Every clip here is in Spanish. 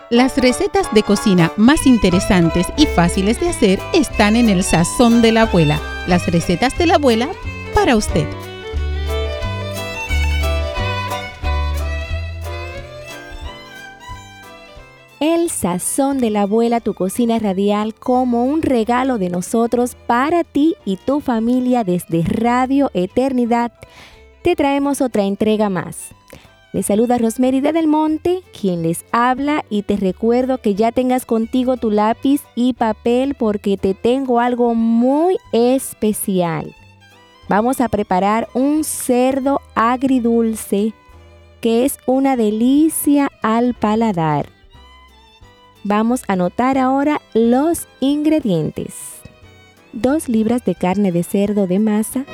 Las recetas de cocina más interesantes y fáciles de hacer están en el Sazón de la Abuela. Las recetas de la abuela para usted. El Sazón de la Abuela, tu cocina radial, como un regalo de nosotros para ti y tu familia desde Radio Eternidad. Te traemos otra entrega más. Les saluda Rosemary de Del Monte, quien les habla, y te recuerdo que ya tengas contigo tu lápiz y papel porque te tengo algo muy especial. Vamos a preparar un cerdo agridulce que es una delicia al paladar. Vamos a anotar ahora los ingredientes. 2 libras de carne de cerdo de masa,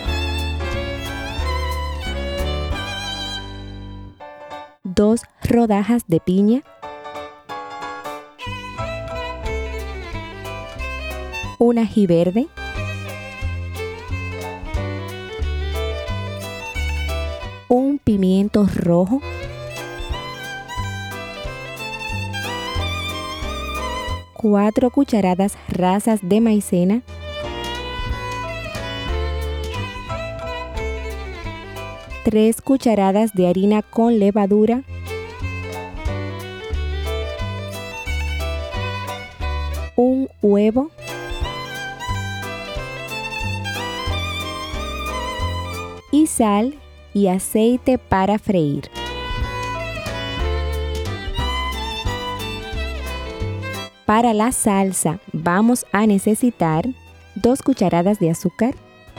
2 rodajas de piña, 1 ají verde, 1 pimiento rojo, 4 cucharadas rasas de maicena, 3 cucharadas de harina con levadura, 1 huevo, y sal y aceite para freír. Para la salsa vamos a necesitar 2 cucharadas de azúcar,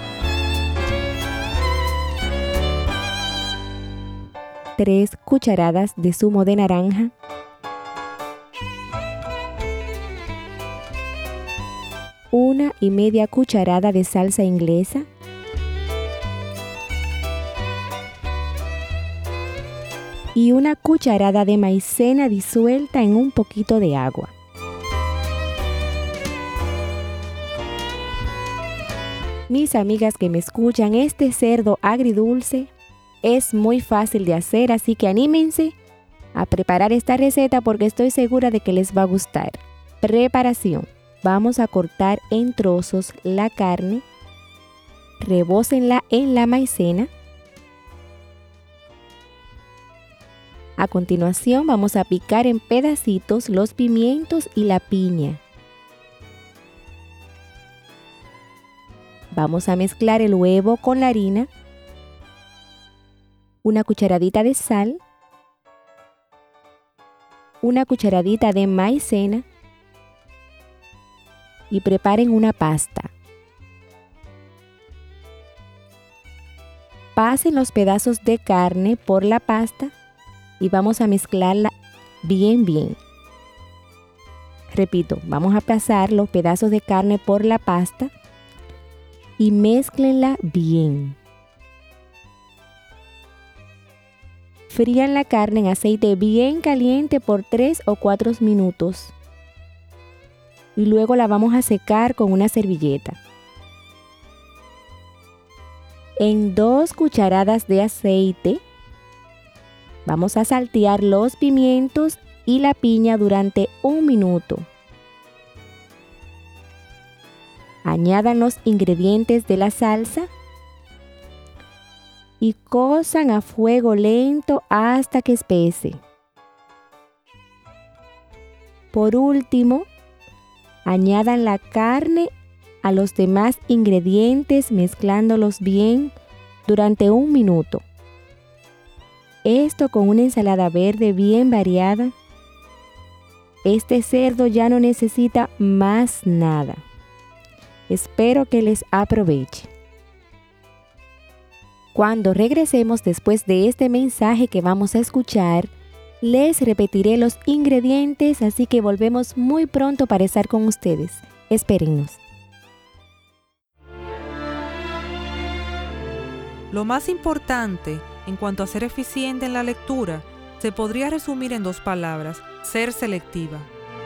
3 cucharadas de zumo de naranja, 1,5 cucharada de salsa inglesa, y 1 cucharada de maicena disuelta en un poquito de agua. Mis amigas que me escuchan, este cerdo agridulce es muy fácil de hacer, así que anímense a preparar esta receta porque estoy segura de que les va a gustar. Preparación. Vamos a cortar en trozos la carne, rebócenla en la maicena. A continuación vamos a picar en pedacitos los pimientos y la piña. Vamos a mezclar el huevo con la harina, 1 cucharadita de sal, 1 cucharadita de maicena y preparen una pasta. Pasen los pedazos de carne por la pasta y vamos a mezclarla bien. Repito, vamos a pasar los pedazos de carne por la pasta y mézclenla bien. Frían la carne en aceite bien caliente por 3 o 4 minutos. Y luego la vamos a secar con una servilleta. En 2 cucharadas de aceite vamos a saltear los pimientos y la piña durante 1 minuto. Añadan los ingredientes de la salsa y cozan a fuego lento hasta que espese. Por último, añadan la carne a los demás ingredientes mezclándolos bien durante 1 minuto. Esto con una ensalada verde bien variada. Este cerdo ya no necesita más nada. Espero que les aproveche. Cuando regresemos después de este mensaje que vamos a escuchar, les repetiré los ingredientes, así que volvemos muy pronto para estar con ustedes. Espérennos. Lo más importante en cuanto a ser eficiente en la lectura se podría resumir en 2 palabras: ser selectiva.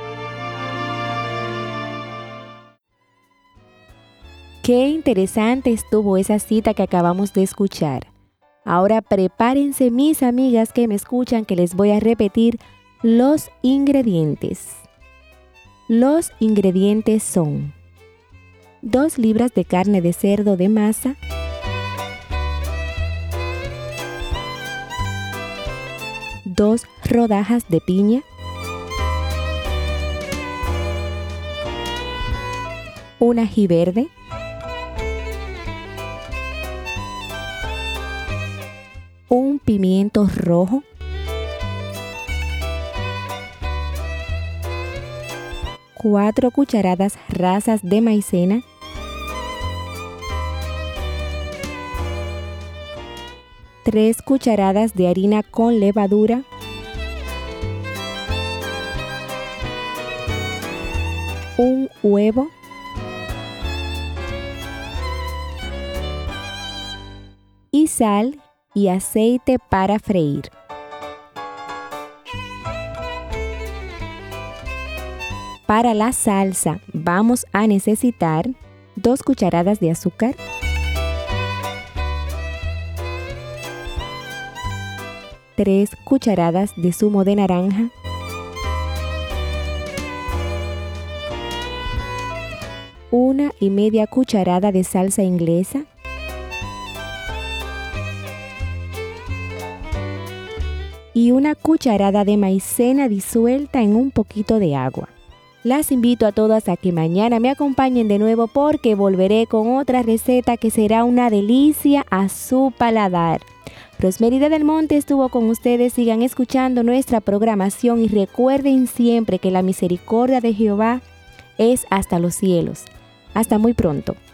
Qué interesante estuvo esa cita que acabamos de escuchar. Ahora prepárense, mis amigas que me escuchan, que les voy a repetir Los ingredientes. Los ingredientes son 2 libras de carne de cerdo de masa, 2 rodajas de piña, 1 ají verde, 1 pimiento rojo, 4 cucharadas rasas de maicena, 3 cucharadas de harina con levadura, 1 huevo, y sal y aceite para freír. Para la salsa vamos a necesitar 2 cucharadas de azúcar, 3 cucharadas de zumo de naranja, 1,5 cucharada de salsa inglesa, y 1 cucharada de maicena disuelta en un poquito de agua. Las invito a todas a que mañana me acompañen de nuevo porque volveré con otra receta que será una delicia a su paladar. Rosemary Del Monte estuvo con ustedes. Sigan escuchando nuestra programación y recuerden siempre que la misericordia de Jehová es hasta los cielos. Hasta muy pronto.